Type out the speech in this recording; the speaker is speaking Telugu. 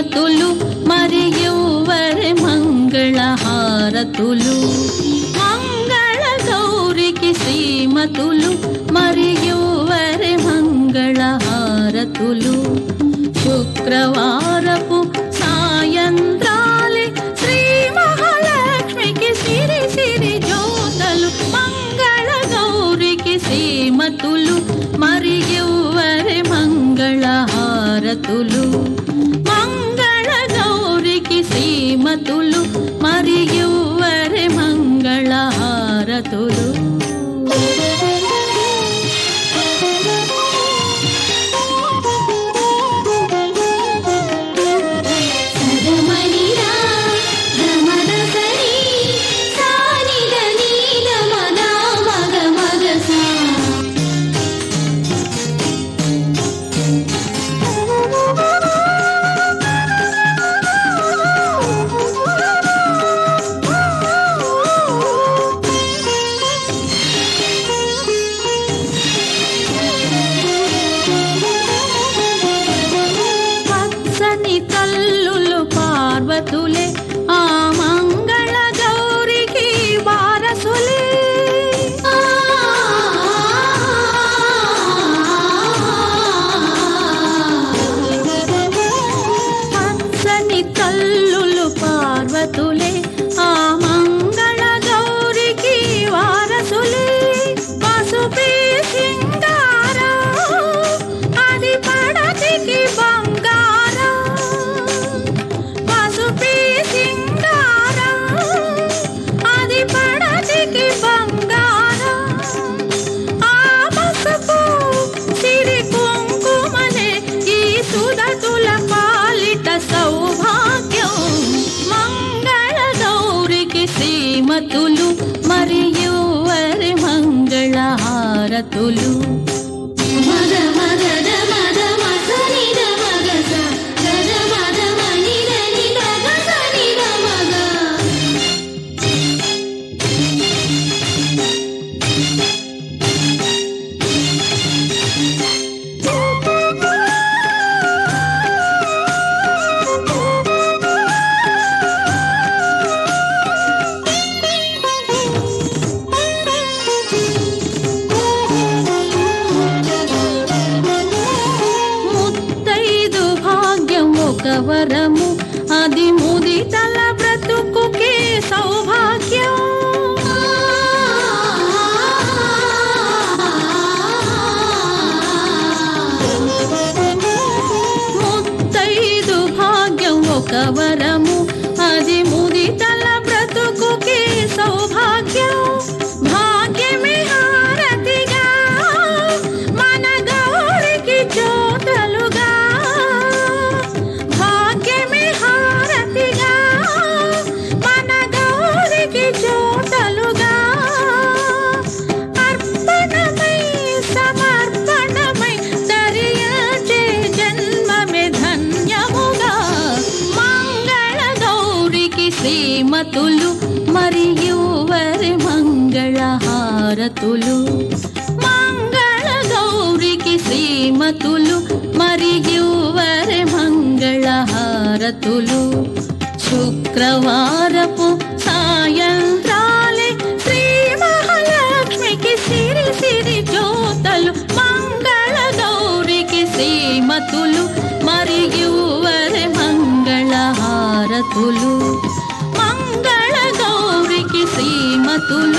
శ్రీమతులు మరియువరి మంగళహారతులు. మంగళ గౌరికి శ్రీమతులు మరియువరి మంగళహారతులు. శుక్రవారపు సాయంత్రాలే శ్రీ మహాలక్ష్మికి సిరి సిరి జ్యోతలు. మంగళ గౌరికి శ్రీమతులు మరియువరి మంగళహారతులు. మంగళ గౌరికి శ్రీమతులు మరియువరి మంగళహారతులు. తల్లులు పార్వతులే ఆ మంగళ గౌరికి వారసులే. పచ్చని తల్లులు పార్వతులే ఆ మంగళ గౌరికి వారసులే. పసుపే సింగారం అది పడతికి బంగారం. పసుపే సింగారం అది పడతికి బంగారం. ఆ పసుపు సిరి కుంకుమలే ఈ సుదతుల పాలిట సౌభాగ్యం. మంగళ గౌరికి శ్రీమతులు మరియువరి మంగళహారతులు. మద మద మద మసని మగస గద మద మని ని మగసని మగ. ముత్తైదు భాగ్యం ఒక వరము అది ముదితల బ్రతుకుకే సౌభాగ్యం. ముత్తైదు భాగ్యం ఒక వరము అది ముదితల బ్రతుకుకే సౌభాగ్యం. భాగ్యమే హారతిగా మన గౌరికి జ్యోతలుగా. భాగ్యమే హారతిగా మన గౌరికి జ్యోతలుగా. అర్పణమై సమర్పణమై తరియచే జన్మమే ధన్యముగా. మంగళ గౌరికి శ్రీమతులు మరియువరి మంగళహారతులు. మంగళ గౌరికి శ్రీమతులు మరియువరి మంగళహారతులు. శుక్రవారపు సాయంత్రాలే శ్రీ మహాలక్ష్మికి సిరి సిరి జ్యోతలు. మంగళ గౌరికి శ్రీమతులు మరియువరి మంగళహారతులు. మంగళ గౌరికి శ్రీమతులు